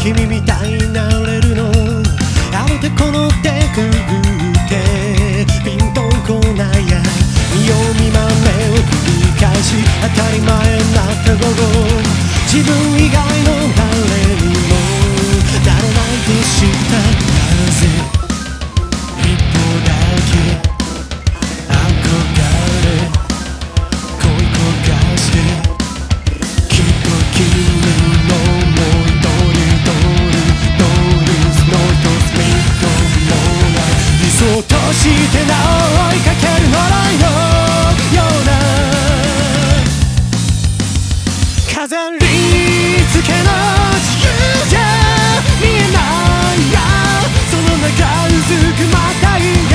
君みたいになれるのあの手この手くぐってピンポンコーナーや見よう見まねを繰り返し当たり前なった午後自分以外の誰にもなれないと知ったなぜ一歩だけ憧れ恋焦がしてきっと君の想い通り通る通るその一つみっともない理想としてなお追いかける呪いのような飾り付けの自由じゃ見えないやその中うずくまたいが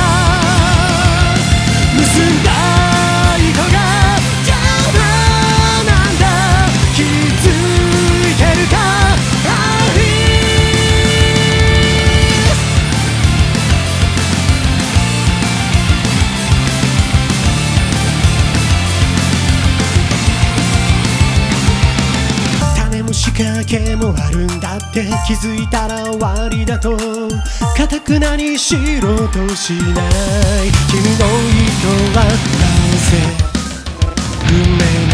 結んだ糸が邪魔なんだ気づいてるか仕掛けもあるんだって気づいたら終わりだと固くなに知ろうとしない君の意図はなぜ運命